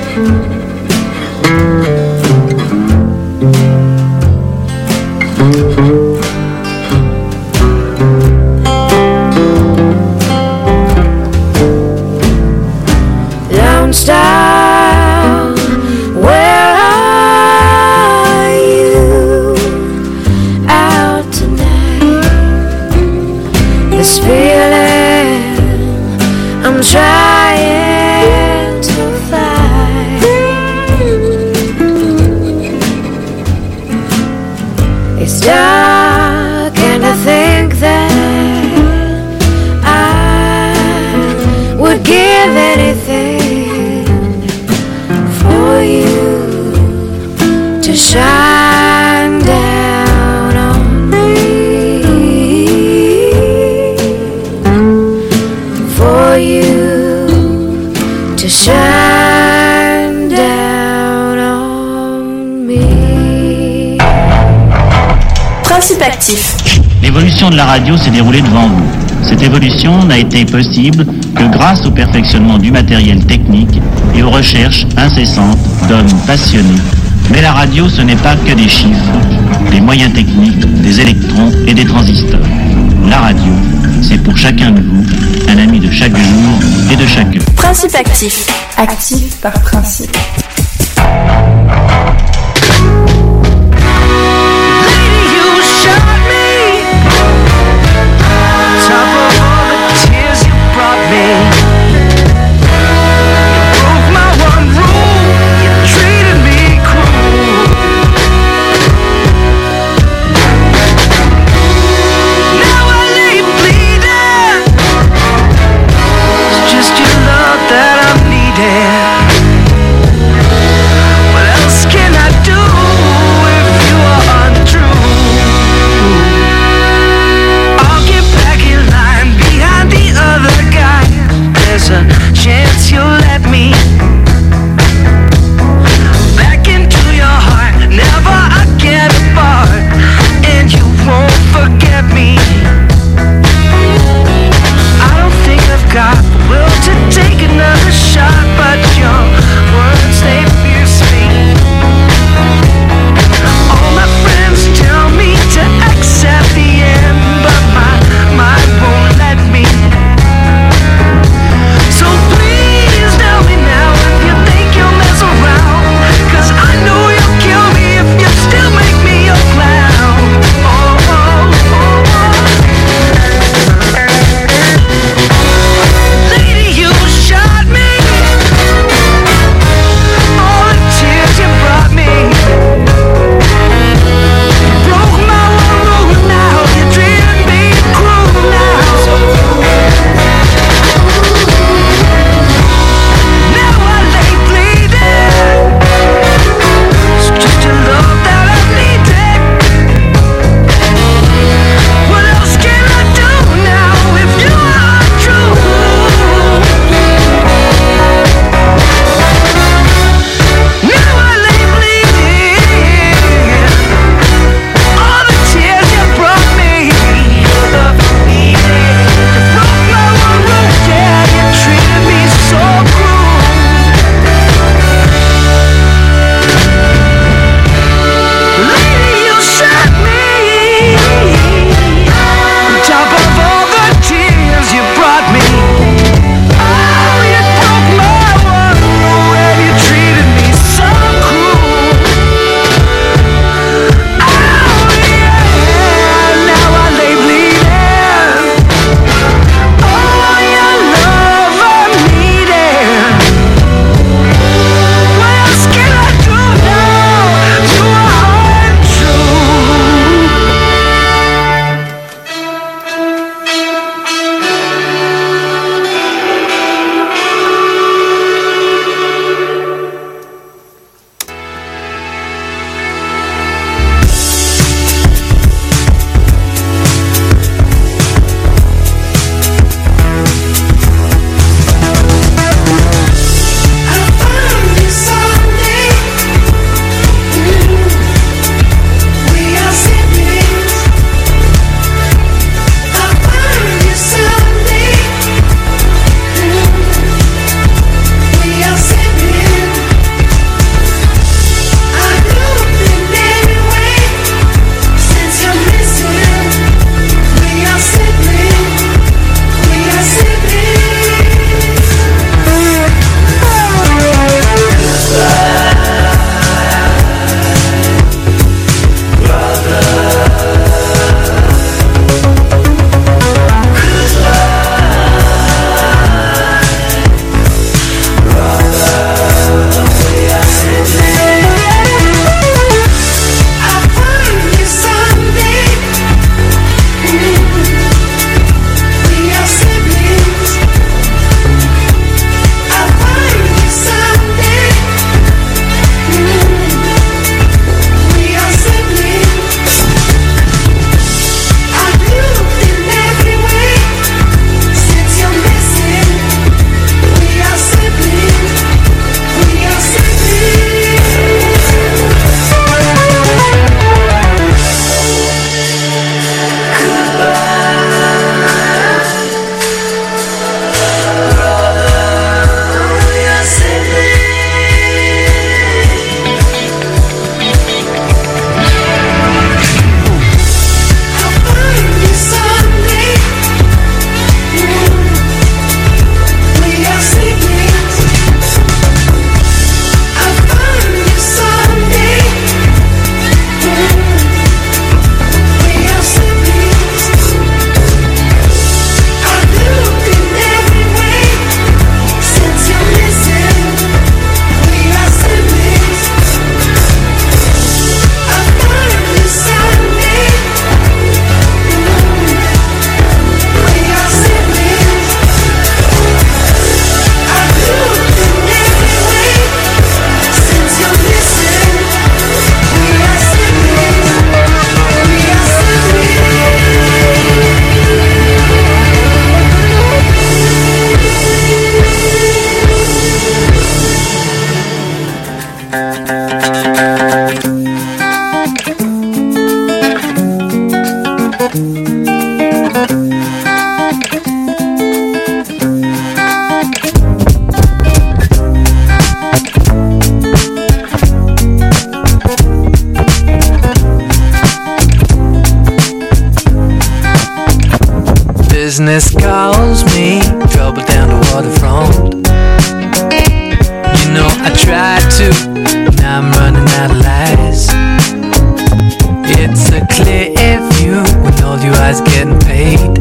Lone Star, where are you out tonight? This feeling I'm trying to fight. It's dark and I think that I would give anything for you to shine down on me, for you to shine down on me. Principe actif. L'évolution de la radio s'est déroulée devant vous. Cette évolution n'a été possible que grâce au perfectionnement du matériel technique et aux recherches incessantes d'hommes passionnés. Mais la radio, ce n'est pas que des chiffres, des moyens techniques, des électrons et des transistors. La radio, c'est pour chacun de vous un ami de chaque jour et de chaque heure. Principe actif. Actif par principe. Just your love that I'm needing. business calls me, trouble down the waterfront. You know I tried to, now I'm running out of lies. It's a clear view with all your eyes getting paid.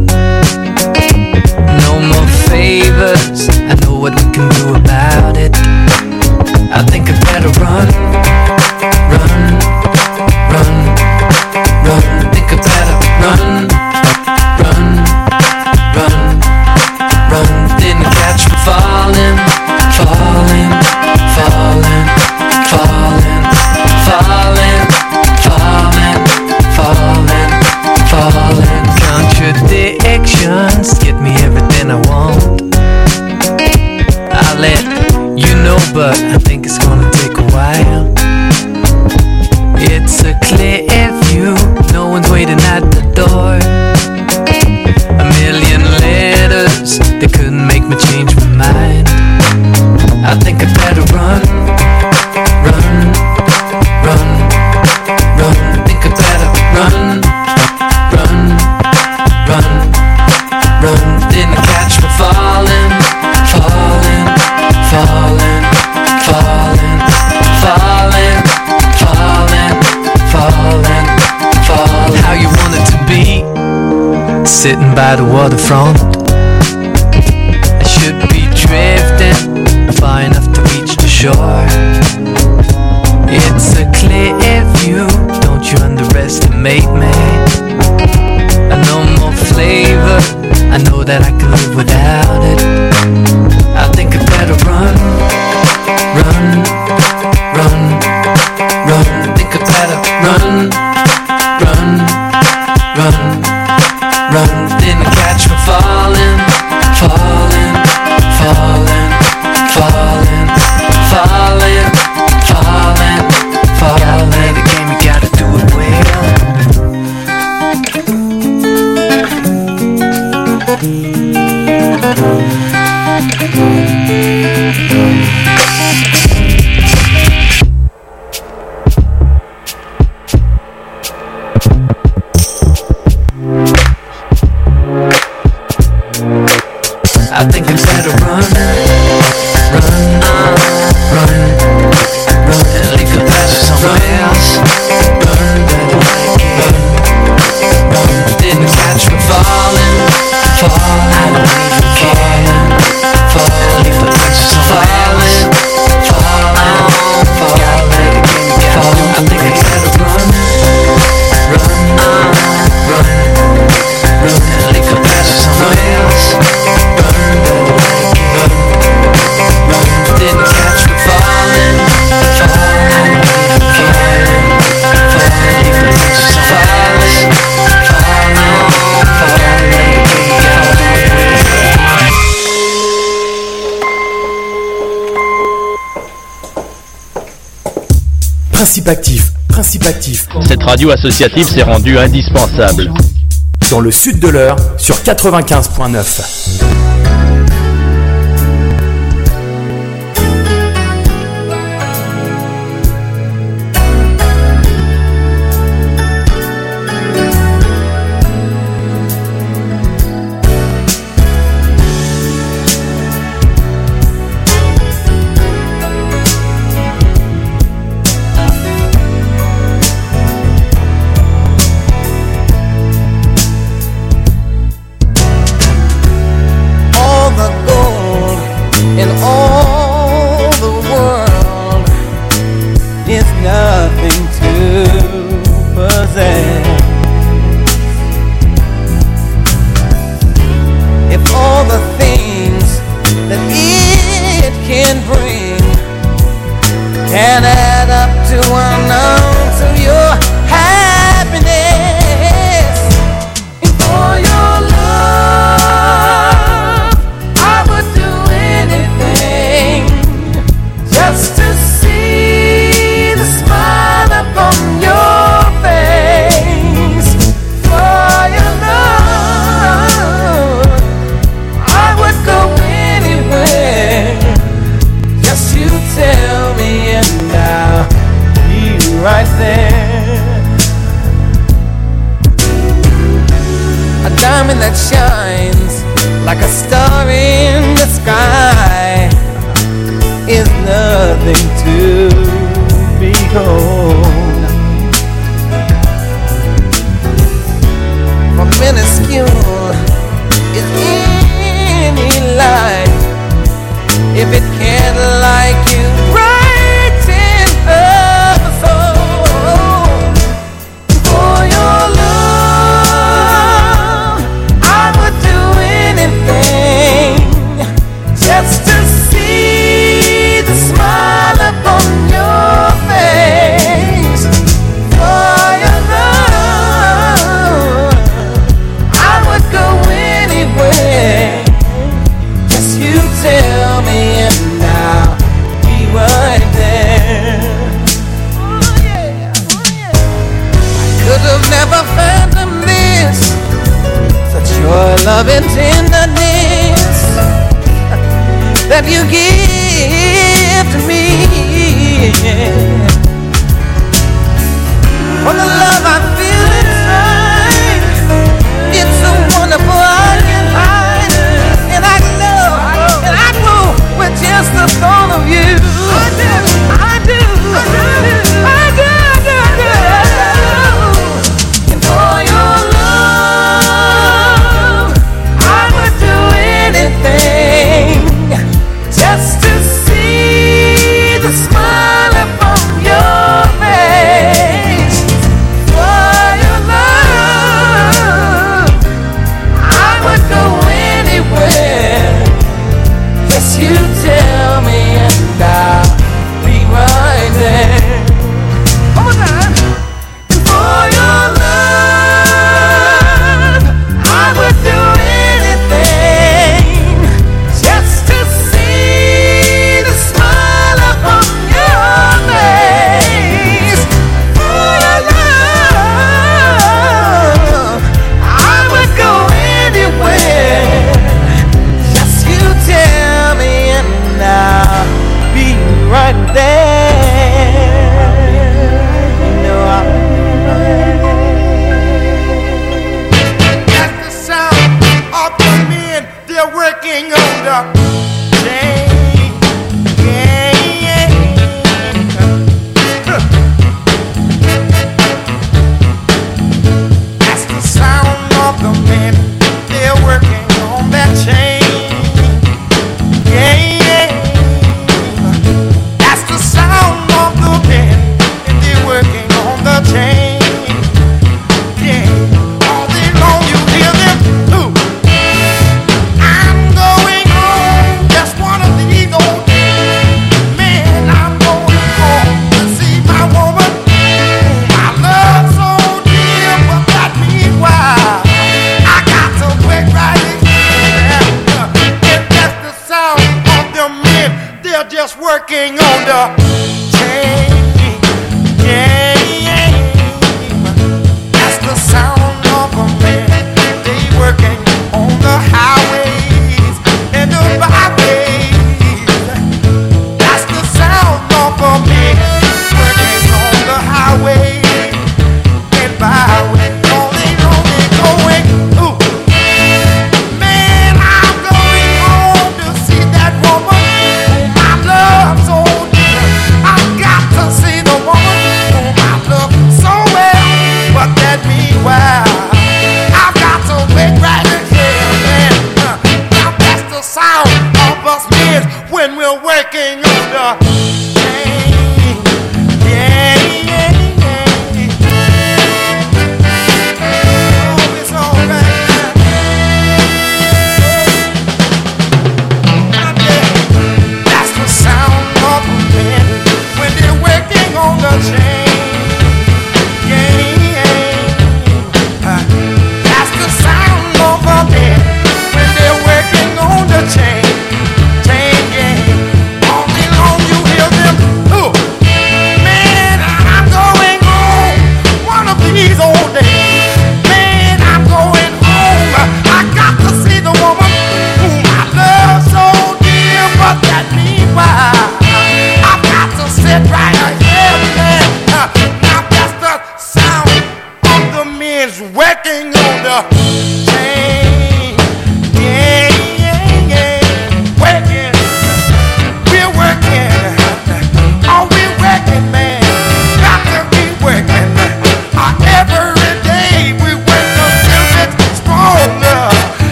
No more favors, I know what we can do about it. I think I better run, run, run, run. Think I better run, run, run, run. Didn't catch me falling, falling, falling, falling, falling, falling, falling, falling. Contradictions get me everything I want. I'll let you know, but I think it's gonna take a while. It's a clear view, no one's waiting at the door. A million letters, they couldn't make me change my mind. I think I better run, run, run, run. Think I better run, run, run, run. Didn't catch me falling, falling, falling, falling, falling, falling, falling, falling. How you want it to be, sitting by the waterfront. I should be drifting far enough to reach the shore. It's a clear view, don't you underestimate me. I know more flavor, I know that I can live without it. I think I better run, run, run, run. Think I better run, run, run, run. Didn't catch me falling, falling, falling, falling, falling, falling, falling. Gotta play the game, you gotta do it well. I think I better run, run, run, run. And leave the past somewhere else. Run, run, run. Didn't catch me falling, falling. I don't even care. Falling, leave the past somewhere else. Falling, falling, falling. I think I better run, run, run, run. And leave the past somewhere else. Didn't catch me falling, falling, Principe actif, principe actif. Cette radio associative s'est rendue indispensable. Dans le sud de l'Eure, sur 95.9. that shines like a star in the sky, is nothing to behold. For minuscule is any light, if it can't like you, brighten up the soul. For your love, I would do anything just to see the smile upon your face. For your love, I would go anywhere. Just you tell me and I'll be right there. Oh yeah, oh yeah. I could have never fathomed this, such your love and tenderness that you give to me. For the love I feel inside, it's so wonderful I can hide. And I know with just the thought of you. I do, I do, I do, I do, I do. And for your love, I would do anything just to see the smile upon your face. For your love, I would go anywhere. Yes, you tell me and I'll be right there. One more time. And for your love, I would do anything just to see the smile upon your face. For your love, I would go anywhere. Just you tell me and I'll be right there. You know I'll be right there. That's the sound of the men. They're working on the chain. Yeah. That's the sound of the men. They're working on that chain. Yeah. That's the sound of the men. They're working on the chain. Yeah. All day long you hear them. Ooh. I'm going home, just one of these old days. Man, I'm going home to see my woman. My love's so dear, but that meanwhile, I got to work right here. If that's the sound of them men, they're just working on the chain. Yeah. That's the sound of a man. They working on the highways and the byways. That's the sound of a man working on the highways and byways. All they know they're going. Ooh. Man, I'm going home to see that woman. My love's so dear. I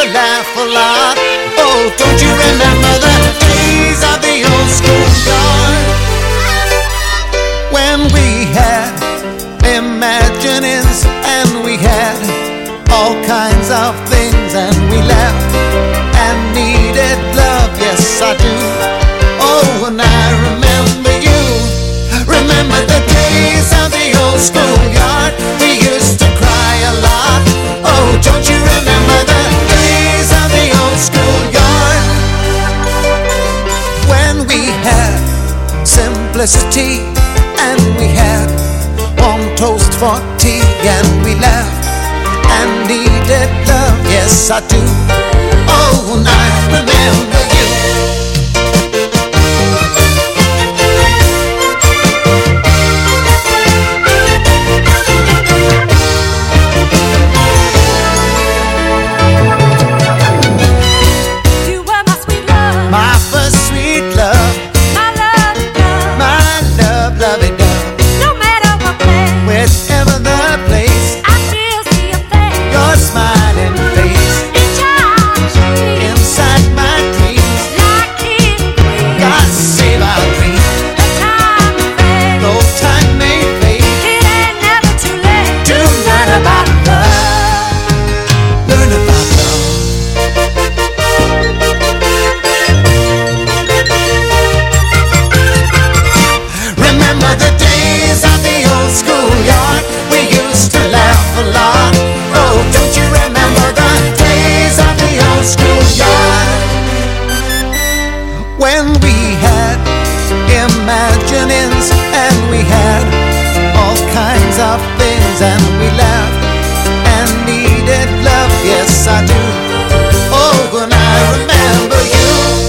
laugh a lot. Oh, don't you remember the days of the old schoolyard? When we had imaginings and we had all kinds of things, and we laughed and needed love, yes I do. Oh, and I remember you. Remember the days of the old schoolyard? We used to cry a lot. Oh, don't you remember the days of the old schoolyard? When we had simplicity and we had warm toast for tea, and we laughed and needed love, yes I do. Oh, and I remember you. You were my sweet love, My first sweet love, my love, love. my love, lovey dove. No matter what place, Wherever the place, I still see your face. your smiling face In charge, inside my dreams. like king and queen. God save our dreams. The time fades. Though time may fade, It ain't never too late to learn about love. Learn about love. Remember the days of the old schoolyard? We used to laugh a lot. Oh, don't you remember the days of the old schoolyard? When we had imaginings and we had all kinds of things, and we laughed and needed love, yes I do. Oh, and I remember you.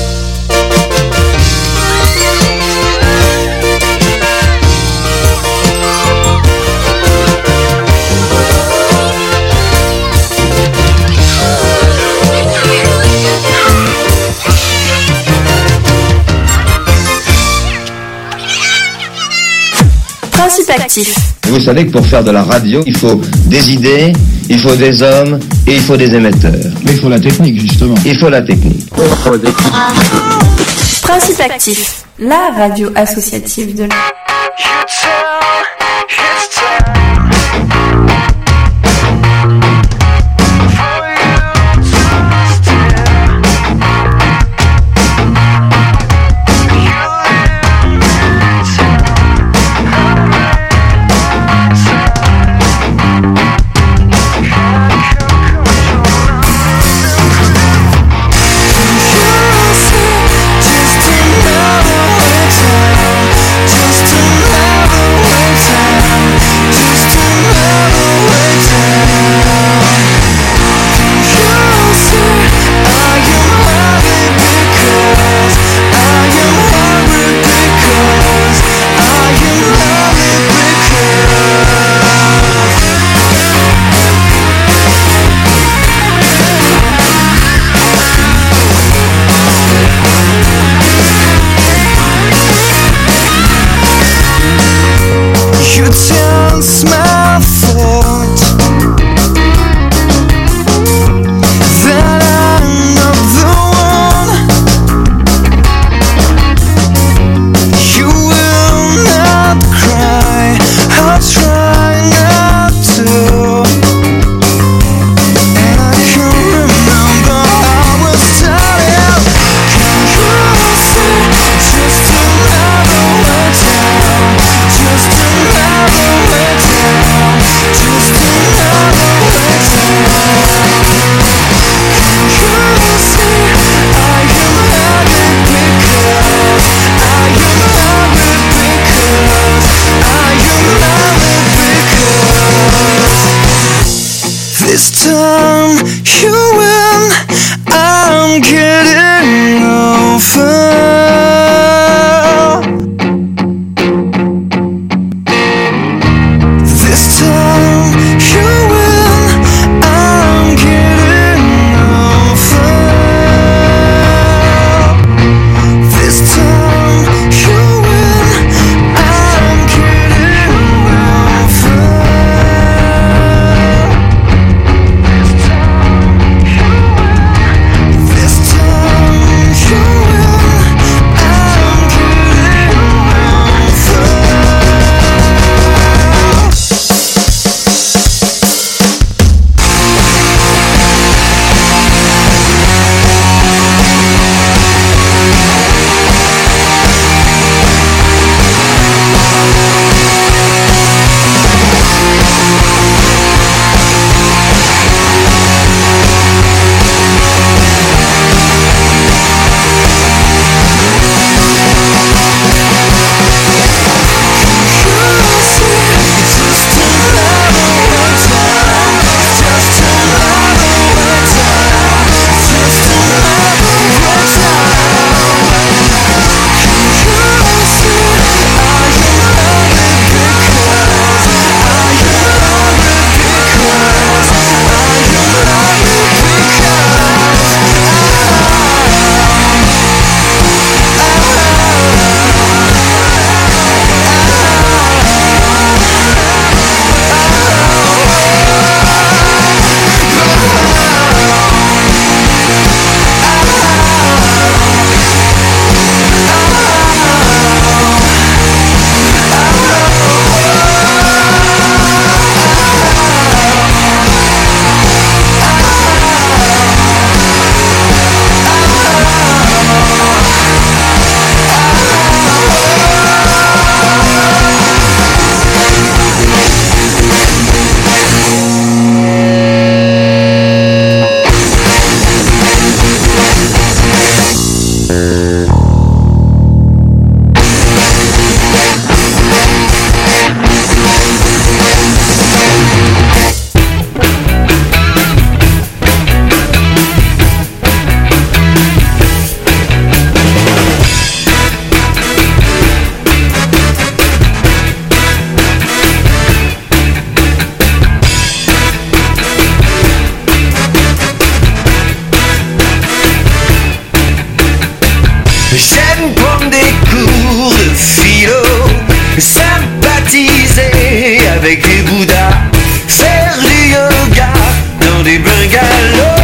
Principe actif. Vous savez que pour faire de la radio, il faut des idées, il faut des hommes et il faut des émetteurs. Mais il faut la technique, justement. Il faut la technique. Principe actif. La radio associative de la... This time you win, I'm getting over. This time you win, I'm getting over. This time you win, I'm getting over. J'aime prendre des cours de philo, sympathiser avec les Bouddhas, faire du yoga dans des bungalows.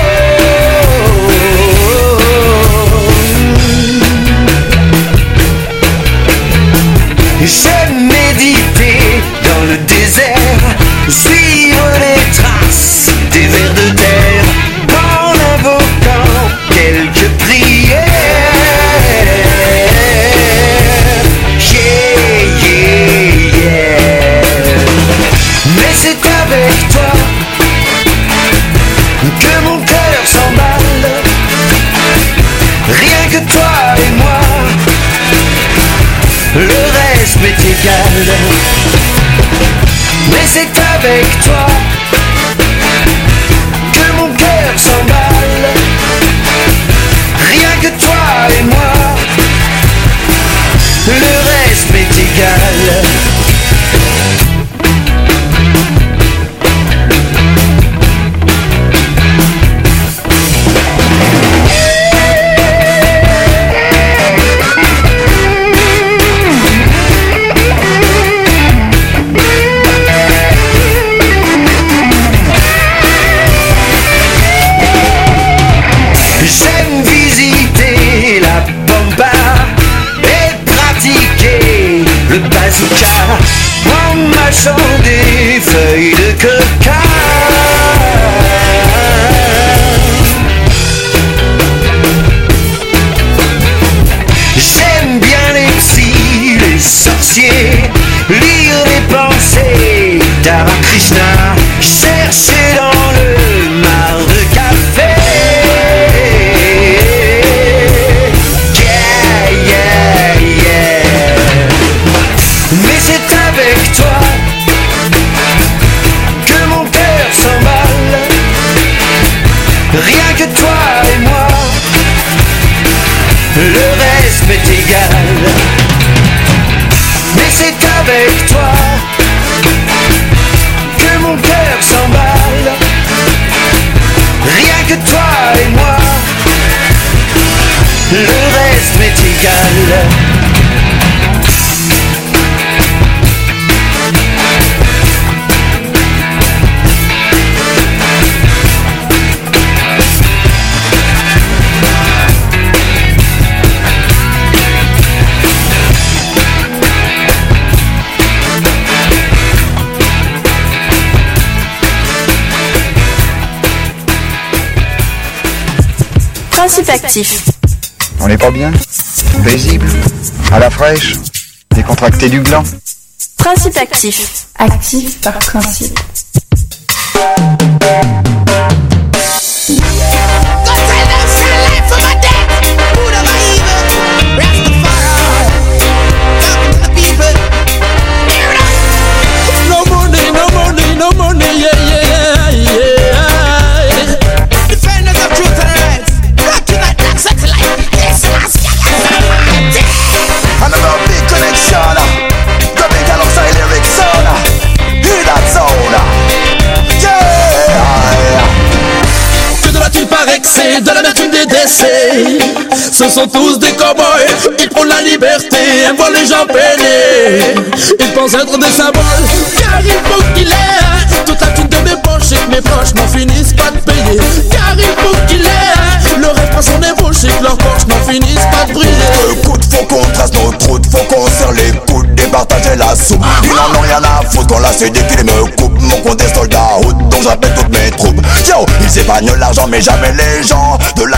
J'aime méditer dans le désert, suivre les traces des vers de terre, en invoquant quelques prières. Yeah, yeah, yeah. Mais c'est avec toi que mon cœur s'emballe, rien que toi et moi. Le reste m'est égal. Mais c'est avec toi que mon cœur s'emballe, rien que toi et moi. Le reste m'est égal. Le bazooka en mâchant des feuilles de coca. J'aime bien les psys, les sorciers, lire les pensées d'Ara Krishna, chercher dans le mar de café. Mais c'est avec toi que mon cœur s'emballe, rien que toi et moi. Le reste m'est égal. Mais c'est avec toi que mon cœur s'emballe, rien que toi et moi. Le reste m'est égal. Principe actif. On n'est pas bien? Paisible? À la fraîche? Décontracté du gland? Principe actif. Actif par principe. No money, yeah, yeah, yeah. Defenders of truth and rights, rocking that black sex life. Yes, another big connection. The big alongside lyric sound. Hear that sound. Yeah. Que de là il paraît que c'est de l'amertume des décès. Ce sont tous des cow-boys, ils prônent la liberté, aiment voir les gens peiner. Ils pensent être des symboles, car il faut qu'il ait toute la thune de mes poches et que mes proches n'en finissent pas de payer. Car il faut qu'il ait le rêve à son ébauche et que leurs poches n'en finissent pas de briller. Le coup de faut qu'on trace notre route, faut qu'on serre les coudes, départager la soupe. Ils n'en ont rien à foutre quand la CD qu'il me coupe. Mon compte est soldat route, donc j'appelle toutes mes troupes. Yo, ils épargnent l'argent mais jamais les gens. De